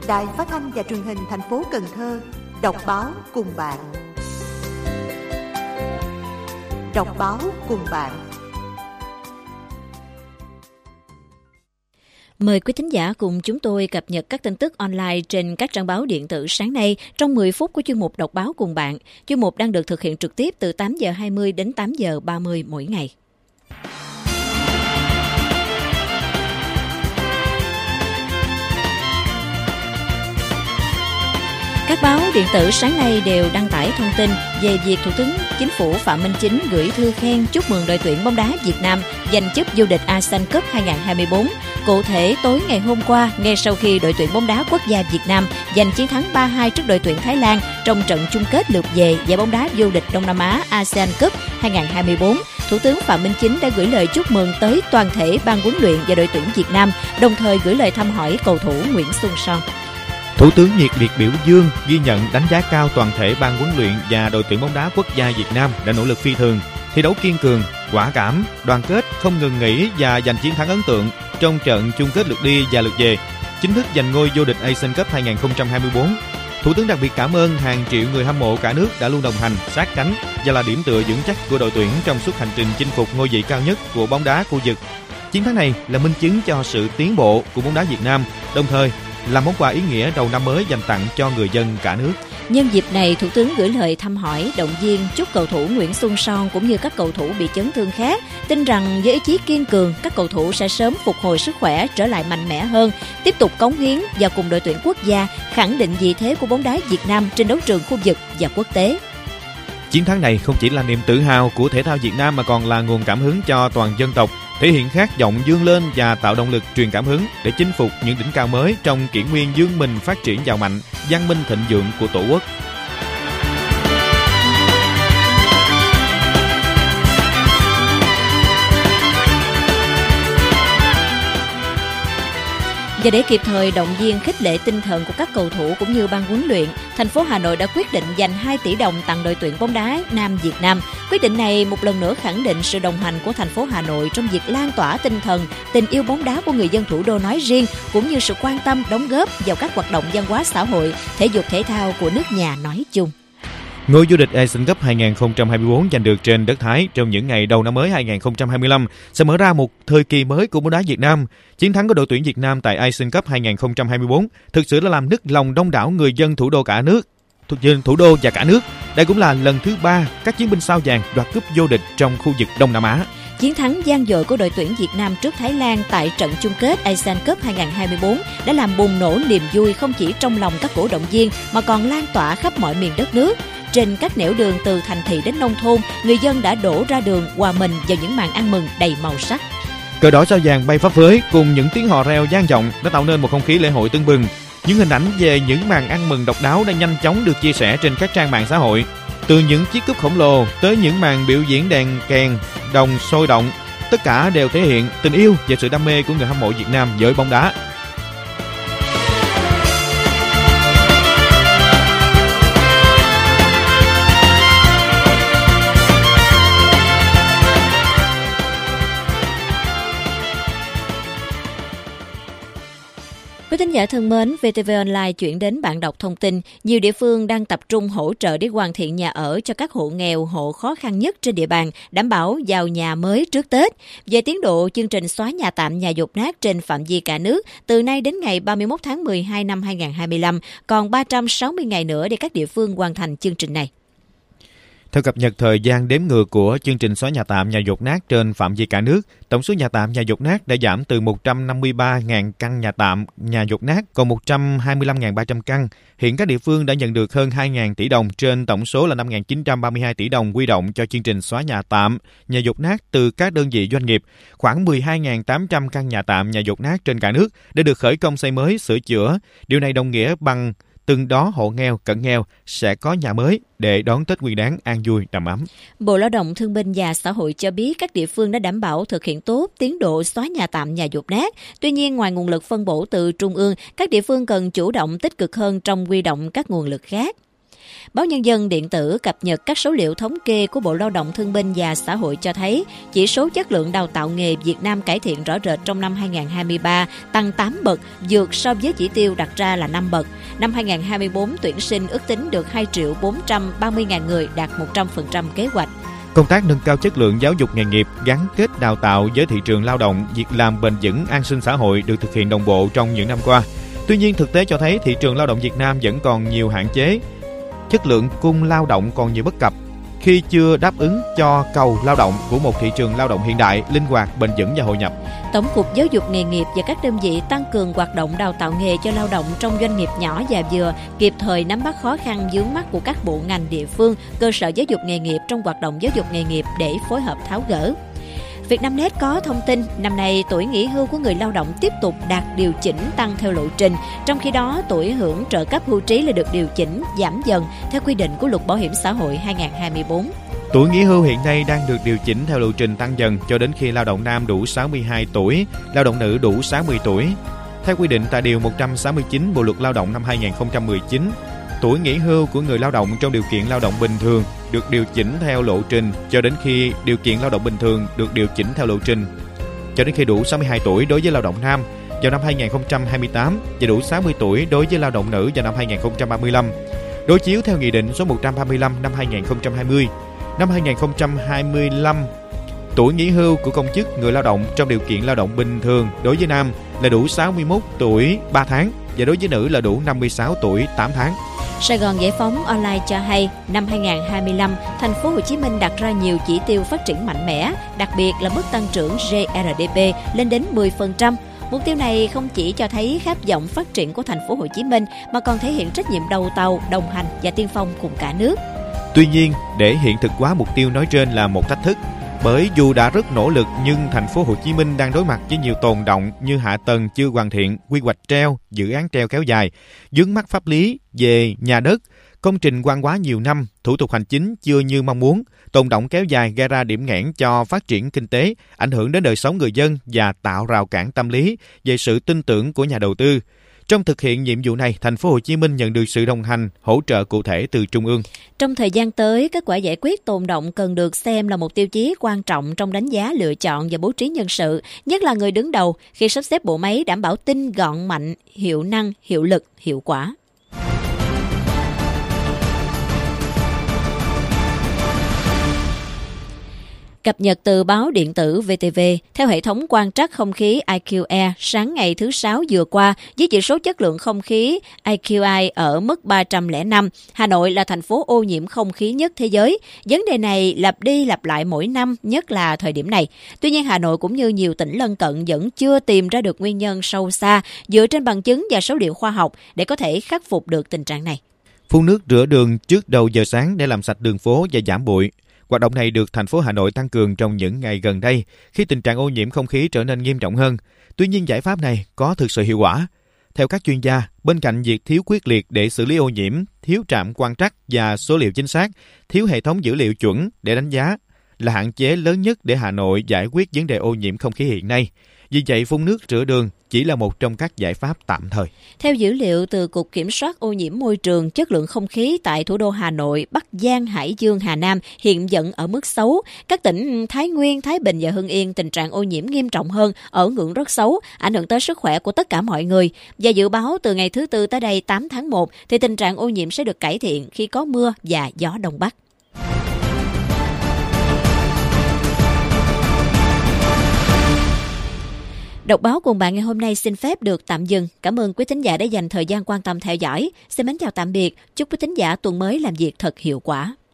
Đài Phát thanh và Truyền hình thành phố Cần Thơ đọc báo cùng bạn. Đọc báo cùng bạn. Mời quý thính giả cùng chúng tôi cập nhật các tin tức online trên các trang báo điện tử sáng nay trong 10 phút của chuyên mục Đọc báo cùng bạn. Chuyên mục đang được thực hiện trực tiếp từ 8 giờ 20 đến 8 giờ 30 mỗi ngày. Các báo điện tử sáng nay đều đăng tải thông tin về việc Thủ tướng Chính phủ Phạm Minh Chính gửi thư khen chúc mừng đội tuyển bóng đá Việt Nam giành chức vô địch ASEAN Cup 2024. Cụ thể, tối ngày hôm qua, ngay sau khi đội tuyển bóng đá quốc gia Việt Nam giành chiến thắng 3-2 trước đội tuyển Thái Lan trong trận chung kết lượt về giải bóng đá vô địch Đông Nam Á ASEAN Cup 2024, Thủ tướng Phạm Minh Chính đã gửi lời chúc mừng tới toàn thể ban huấn luyện và đội tuyển Việt Nam, đồng thời gửi lời thăm hỏi cầu thủ Nguyễn Xuân Son. Thủ tướng nhiệt liệt biểu dương, ghi nhận, đánh giá cao toàn thể ban huấn luyện và đội tuyển bóng đá quốc gia Việt Nam đã nỗ lực phi thường, thi đấu kiên cường, quả cảm, đoàn kết, không ngừng nghỉ và giành chiến thắng ấn tượng trong trận chung kết lượt đi và lượt về, chính thức giành ngôi vô địch ASEAN Cup 2024. Thủ tướng đặc biệt cảm ơn hàng triệu người hâm mộ cả nước đã luôn đồng hành, sát cánh và là điểm tựa vững chắc của đội tuyển trong suốt hành trình chinh phục ngôi vị cao nhất của bóng đá khu vực. Chiến thắng này là minh chứng cho sự tiến bộ của bóng đá Việt Nam, đồng thời là món quà ý nghĩa đầu năm mới dành tặng cho người dân cả nước. Nhân dịp này, Thủ tướng gửi lời thăm hỏi, động viên chúc cầu thủ Nguyễn Xuân Son cũng như các cầu thủ bị chấn thương khác tin rằng với ý chí kiên cường, các cầu thủ sẽ sớm phục hồi sức khỏe, trở lại mạnh mẽ hơn, tiếp tục cống hiến và cùng đội tuyển quốc gia khẳng định vị thế của bóng đá Việt Nam trên đấu trường khu vực và quốc tế. Chiến thắng này không chỉ là niềm tự hào của thể thao Việt Nam mà còn là nguồn cảm hứng cho toàn dân tộc, thể hiện khát vọng vươn lên và tạo động lực truyền cảm hứng để chinh phục những đỉnh cao mới trong kỷ nguyên vươn mình phát triển giàu mạnh, văn minh thịnh vượng của Tổ quốc. Và để kịp thời động viên khích lệ tinh thần của các cầu thủ cũng như ban huấn luyện, thành phố Hà Nội đã quyết định dành 2 tỷ đồng tặng đội tuyển bóng đá nam Việt Nam. Quyết định này một lần nữa khẳng định sự đồng hành của thành phố Hà Nội trong việc lan tỏa tinh thần, tình yêu bóng đá của người dân thủ đô nói riêng, cũng như sự quan tâm đóng góp vào các hoạt động văn hóa xã hội, thể dục thể thao của nước nhà nói chung. Ngôi vô địch ASEAN Cup 2024 giành được trên đất Thái trong những ngày đầu năm mới 2025 sẽ mở ra một thời kỳ mới của bóng đá Việt Nam. Chiến thắng của đội tuyển Việt Nam tại ASEAN Cup 2024 thực sự đã làm nức lòng đông đảo người dân thủ đô và cả nước. Đây cũng là lần thứ 3 các chiến binh sao vàng đoạt cúp vô địch trong khu vực Đông Nam Á. Chiến thắng vang dội của đội tuyển Việt Nam trước Thái Lan tại trận chung kết ASEAN Cup 2024 đã làm bùng nổ niềm vui không chỉ trong lòng các cổ động viên mà còn lan tỏa khắp mọi miền đất nước. Trên các nẻo đường từ thành thị đến nông thôn, người dân đã đổ ra đường hòa mình vào những màn ăn mừng đầy màu sắc. Cờ đỏ sao vàng bay phấp phới cùng những tiếng hò reo vang vọng đã tạo nên một không khí lễ hội tưng bừng. Những hình ảnh về những màn ăn mừng độc đáo đã nhanh chóng được chia sẻ trên các trang mạng xã hội. Từ những chiếc cúp khổng lồ tới những màn biểu diễn đèn kèn, đồng sôi động, tất cả đều thể hiện tình yêu và sự đam mê của người hâm mộ Việt Nam với bóng đá. Quý thính giả thân mến, VTV Online chuyển đến bạn đọc thông tin, nhiều địa phương đang tập trung hỗ trợ để hoàn thiện nhà ở cho các hộ nghèo, hộ khó khăn nhất trên địa bàn, đảm bảo vào nhà mới trước Tết. Về tiến độ chương trình xóa nhà tạm, nhà dột nát trên phạm vi cả nước, từ nay đến ngày 31 tháng 12 năm 2025, còn 360 ngày nữa để các địa phương hoàn thành chương trình này. Theo cập nhật thời gian đếm ngược của chương trình xóa nhà tạm, nhà dột nát trên phạm vi cả nước, tổng số nhà tạm, nhà dột nát đã giảm từ 153.000 căn nhà tạm, nhà dột nát còn 125.300 căn. Hiện các địa phương đã nhận được hơn 2.000 tỷ đồng trên tổng số là 5.932 tỷ đồng quy động cho chương trình xóa nhà tạm, nhà dột nát từ các đơn vị doanh nghiệp. Khoảng 12.800 căn nhà tạm, nhà dột nát trên cả nước đã được khởi công xây mới, sửa chữa. Điều này đồng nghĩa bằng từng đó hộ nghèo, cận nghèo sẽ có nhà mới để đón Tết Nguyên đán an vui đầm ấm. Bộ Lao động Thương binh và Xã hội cho biết các địa phương đã đảm bảo thực hiện tốt tiến độ xóa nhà tạm, nhà dột nát. Tuy nhiên, ngoài nguồn lực phân bổ từ trung ương, các địa phương cần chủ động tích cực hơn trong huy động các nguồn lực khác. Báo Nhân dân điện tử cập nhật các số liệu thống kê của Bộ Lao động Thương binh và Xã hội cho thấy chỉ số chất lượng đào tạo nghề Việt Nam cải thiện rõ rệt trong năm 2023, tăng 8 bậc, vượt so với chỉ tiêu đặt ra là 5 bậc. Năm 2024, tuyển sinh ước tính được 2.430.000 người, đạt 100% kế hoạch. Công tác nâng cao chất lượng giáo dục nghề nghiệp gắn kết đào tạo với thị trường lao động, việc làm bền vững an sinh xã hội được thực hiện đồng bộ trong những năm qua. Tuy nhiên, thực tế cho thấy thị trường lao động Việt Nam vẫn còn nhiều hạn chế. Chất lượng cung lao động còn nhiều bất cập khi chưa đáp ứng cho cầu lao động của một thị trường lao động hiện đại, linh hoạt, bền vững và hội nhập. Tổng cục Giáo dục nghề nghiệp và các đơn vị tăng cường hoạt động đào tạo nghề cho lao động trong doanh nghiệp nhỏ và vừa, kịp thời nắm bắt khó khăn vướng mắc của các bộ ngành địa phương, cơ sở giáo dục nghề nghiệp trong hoạt động giáo dục nghề nghiệp để phối hợp tháo gỡ. Vietnamnet có thông tin năm nay tuổi nghỉ hưu của người lao động tiếp tục đạt điều chỉnh tăng theo lộ trình, trong khi đó tuổi hưởng trợ cấp hưu trí là được điều chỉnh giảm dần theo quy định của Luật Bảo hiểm xã hội 2024. Tuổi nghỉ hưu hiện nay đang được điều chỉnh theo lộ trình tăng dần cho đến khi lao động nam đủ 62 tuổi, lao động nữ đủ 60 tuổi. Theo quy định tại Điều 169 Bộ Luật Lao động năm 2019, tuổi nghỉ hưu của người lao động trong điều kiện lao động bình thường được điều chỉnh theo lộ trình cho đến khi điều kiện lao động bình thường được điều chỉnh theo lộ trình cho đến khi đủ 62 tuổi đối với lao động nam vào năm 2028 và đủ 60 tuổi đối với lao động nữ vào năm 2035. Đối chiếu theo Nghị định số 135 năm 2020. Năm 2025, tuổi nghỉ hưu của công chức người lao động trong điều kiện lao động bình thường đối với nam là đủ 61 tuổi 3 tháng và đối với nữ là đủ 56 tuổi 8 tháng. Sài Gòn Giải phóng Online cho hay, năm 2025, thành phố Hồ Chí Minh đặt ra nhiều chỉ tiêu phát triển mạnh mẽ, đặc biệt là mức tăng trưởng GRDP lên đến 10%. Mục tiêu này không chỉ cho thấy khát vọng phát triển của thành phố Hồ Chí Minh mà còn thể hiện trách nhiệm đầu tàu, đồng hành và tiên phong cùng cả nước. Tuy nhiên, để hiện thực hóa mục tiêu nói trên là một thách thức, bởi dù đã rất nỗ lực nhưng thành phố Hồ Chí Minh đang đối mặt với nhiều tồn đọng như hạ tầng chưa hoàn thiện, quy hoạch treo, dự án treo kéo dài, vướng mắc pháp lý về nhà đất, công trình quan hóa nhiều năm, thủ tục hành chính chưa như mong muốn, tồn đọng kéo dài gây ra điểm nghẽn cho phát triển kinh tế, ảnh hưởng đến đời sống người dân và tạo rào cản tâm lý về sự tin tưởng của nhà đầu tư. Trong thực hiện nhiệm vụ này, thành phố Hồ Chí Minh nhận được sự đồng hành, hỗ trợ cụ thể từ Trung ương. Trong thời gian tới, kết quả giải quyết tồn đọng cần được xem là một tiêu chí quan trọng trong đánh giá lựa chọn và bố trí nhân sự, nhất là người đứng đầu khi sắp xếp bộ máy đảm bảo tinh gọn, mạnh, hiệu năng, hiệu lực, hiệu quả. Cập nhật từ báo điện tử VTV, theo hệ thống quan trắc không khí IQ Air, sáng ngày thứ Sáu vừa qua, với chỉ số chất lượng không khí IQI ở mức 305, Hà Nội là thành phố ô nhiễm không khí nhất thế giới. Vấn đề này lặp đi lặp lại mỗi năm, nhất là thời điểm này. Tuy nhiên, Hà Nội cũng như nhiều tỉnh lân cận vẫn chưa tìm ra được nguyên nhân sâu xa dựa trên bằng chứng và số liệu khoa học để có thể khắc phục được tình trạng này. Phun nước rửa đường trước đầu giờ sáng để làm sạch đường phố và giảm bụi. Hoạt động này được thành phố Hà Nội tăng cường trong những ngày gần đây khi tình trạng ô nhiễm không khí trở nên nghiêm trọng hơn. Tuy nhiên, giải pháp này có thực sự hiệu quả? Theo các chuyên gia, bên cạnh việc thiếu quyết liệt để xử lý ô nhiễm, thiếu trạm quan trắc và số liệu chính xác, thiếu hệ thống dữ liệu chuẩn để đánh giá là hạn chế lớn nhất để Hà Nội giải quyết vấn đề ô nhiễm không khí hiện nay. Vì vậy, phun nước rửa đường chỉ là một trong các giải pháp tạm thời. Theo dữ liệu từ Cục Kiểm soát ô nhiễm môi trường, chất lượng không khí tại thủ đô Hà Nội, Bắc Giang, Hải Dương, Hà Nam hiện vẫn ở mức xấu. Các tỉnh Thái Nguyên, Thái Bình và Hưng Yên tình trạng ô nhiễm nghiêm trọng hơn, ở ngưỡng rất xấu, ảnh hưởng tới sức khỏe của tất cả mọi người. Và dự báo từ ngày thứ Tư tới đây 8 tháng 1 thì tình trạng ô nhiễm sẽ được cải thiện khi có mưa và gió đông bắc. Đọc báo cùng bạn ngày hôm nay xin phép được tạm dừng. Cảm ơn quý thính giả đã dành thời gian quan tâm theo dõi. Xin mến chào tạm biệt. Chúc quý thính giả tuần mới làm việc thật hiệu quả.